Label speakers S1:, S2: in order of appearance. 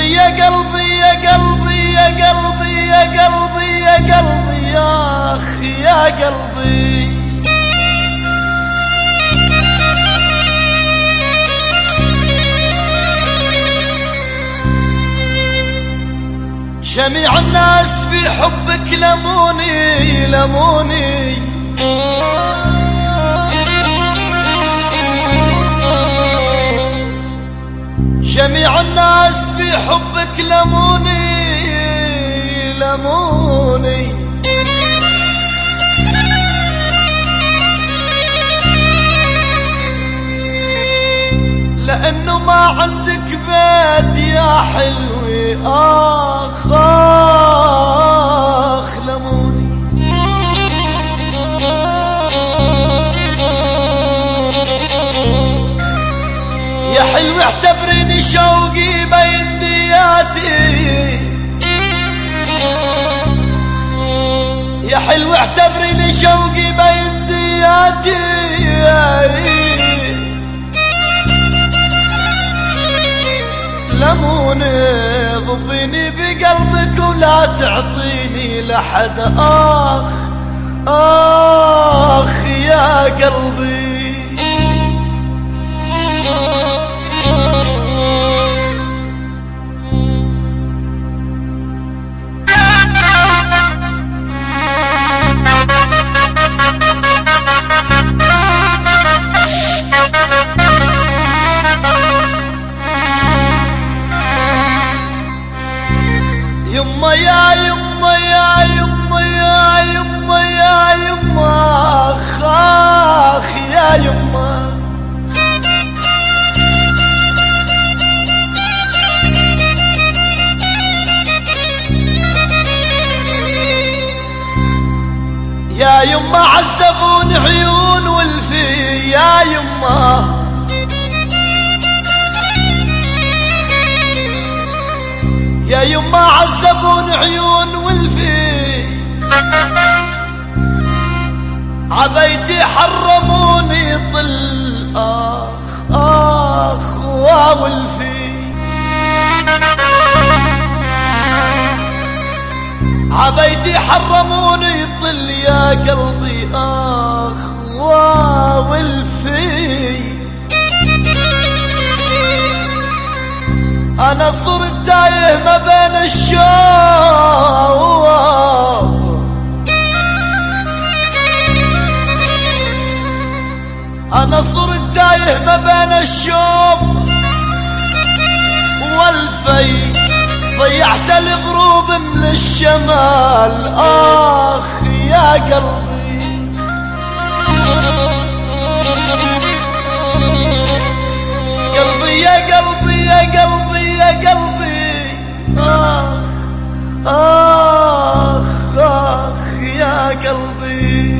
S1: قلبي يا قلبي يا قلبي يا قلبي يا قلبي يا قلبي يا أخي يا قلبي. جميع الناس في حبك لموني لموني، جميع الناس في حبك لموني لموني، لأنه ما عندك بيت يا حلوي آخ آخ لموني. يا حلوي اعتبريني شوقي بين دياتي، يا حلوي اعتبريني شوقي بين دياتي، لموني ضبيني بقلبك ولا تعطيني لحد آخ آخ يا قلبي. يما يا يما يا يما يا يما يا يما آخ آخ يا يما. يا يما عذبون عيون والفي يا يما، يا يما عذبون عيون والفي، عبيتي حرموني طل آخ آخ والفي، عبيتي حرموني طل يا قلبي آخ والفي. أنا صرت تايه ما بين الشوق، أنا صرت تايه ما بين الشوق والفي، ضيعت الغروب من الشمال آخ يا قلبي. قلبي يا قلبي يا قلبي يا قلبي آخ آخ آخ يا قلبي.